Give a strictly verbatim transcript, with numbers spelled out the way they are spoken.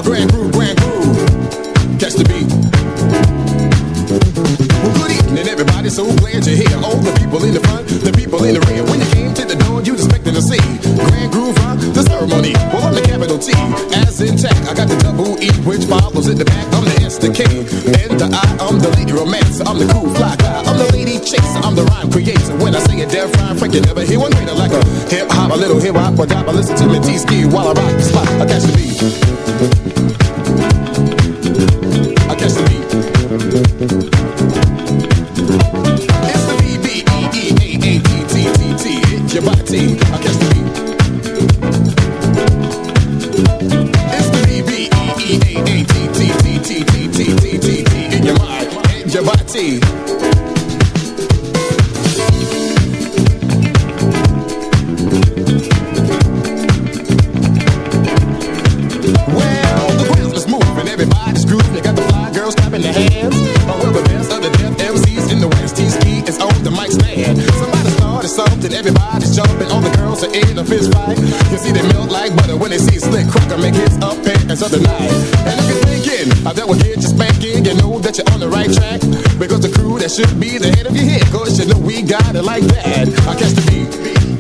grand groove, grand groove. Catch the beat. Well, good evening, everybody. So glad you're here. All the people in the front, the people in the rear. When you came to the door, you was expecting to see grand groove, huh? The ceremony. Well, I'm the capital T, as in tech. I got the double E, which follows in the back. I'm the S, the K, and the I. I'm the lady romancer. I'm the cool fly guy. I'm the lady chaser. I'm the rhyme creator. When I say it, damn fine, Frank, you never hear one greater like a hip hop, a little hip hop, or dop. I listen to me T-ski while I rock the spot. I catch the beat. I catch the beat. It's the B B E E A A T T T T. It's your body. I catch the beat. It's the B B E E A A T T T T T T T T T. In your mind, in your body. Well, the ground is moving, everybody's grooving. They got the fly girls clapping their hands. Oh, well, the best of the deaf M Cs in the West. T-Ski is on the mic stand. Somebody started something, everybody's jumping. All the girls are in a fist fight. You see they melt like butter when they see Slick Crocker make hits up pants of the night. And if you're thinking, I that will get you spanking, you know that you're on the right track. Because the crew that should be the head of your head, cause you know we got it like that. I catch the beat.